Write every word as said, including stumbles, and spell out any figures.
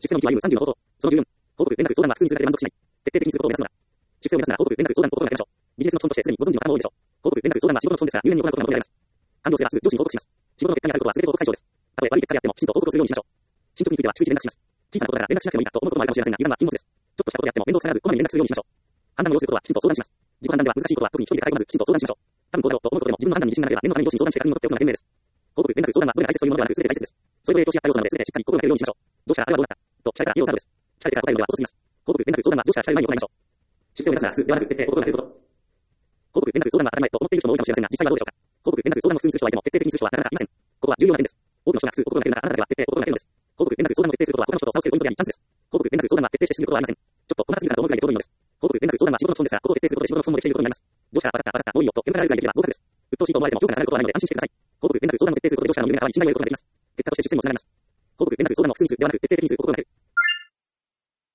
出世の道は有無さんじゅうの方法。そのじゅうよん、報告、連絡、相談は普通に通過で満足しない。徹底的にすることを目指すのだ。出世を目指すなら報告、連絡、相談を心がけましょう。ビジネスの基本としてすでにご存知の方も多いでしょう。報告、連絡、相談は仕事の基本ですが、入念に行うことが求められます。感動性はすぐ上司に報告します。仕事の結果にあたることは全て報告対象です。たとえ悪い結果であってもきちんと報告をするようにしましょう。進捗については逐一連絡します。小さなことなら連絡しなくてもいいかと思うこともあるかもしれませんが、油断は禁物です。ちょっとしたことであっても面倒くさらずこまめに連絡するようにしましょう。判断を要することはきちんと相談します。自己判断では難しいことは特に一人で抱え込まずきちんと相談しましょう。多分こうだろうと思うことでも自分の判断に自信がなければ念のために上司に相談して確認を取っておくのが賢明です。報告、連絡、相談はどれが大切というものではなく全て大切です。それぞれ投資やった要素なので全てしっかり心がけるようにしましょう。上司からあれはどうだったと聞かれたら理由を答えるです。聞かれてから答えるのでは遅すぎます。報告、連絡、相談は上司から聞かれる前に行いましょう。出世を目指すならすぐではなく徹底、心がけること。報告、連絡、相談が当たり前と思っている人も多いかもしれませんが、実際はどうでしょうか。報告、連絡、相談を普通にする人はいても徹底的にする人はなかなかいません。ここは重要な点です。多くの人が普通、心がけるならあなたでは徹底、心がけるのです。報告、連絡、相談を徹底することは他の人と差をつけるポイントであり、チャンスです。報告、連絡、相談は徹底してしすぎることはありません。ちょっと細かすぎるなと思うくらいでちょうどいいのです。報告、連絡、相談は仕事の基本ですが、ここを徹底することで仕事の基本もできていることになります。上司からバカバカバカもういいよと煙たがられるぐらいできれば合格です。鬱陶しいと思われても評価が下がることはないので安心してください。報告、連絡、相談を徹底することで上司からの夢が叶い信頼を得ることができます。結果として出世にもつながります。報告、連絡、相談を普通にするではなく徹底的にする心がける。